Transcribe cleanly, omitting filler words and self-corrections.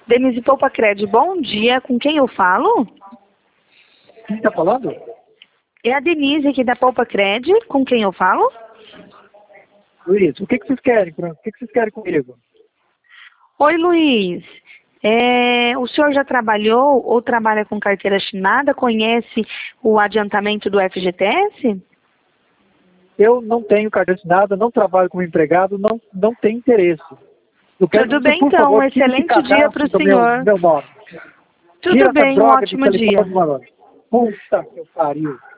Denise Poupacred, bom dia. Com quem eu falo? Quem está falando? É a Denise aqui da Poupacred. Com quem eu falo? Luiz, o que vocês querem? O que vocês querem comigo? Oi, Luiz. O senhor já trabalhou ou trabalha com carteira assinada? Conhece o adiantamento do FGTS? Eu não tenho carteira assinada, não trabalho como empregado, não tenho interesse. Eu quero Tudo que você, bem, por então. favor, tire esse Excelente dia para cadastro o do senhor. meu nome. Tudo Tira essa bem, um droga de ótimo telefone dia. do meu nome. Puta que pariu.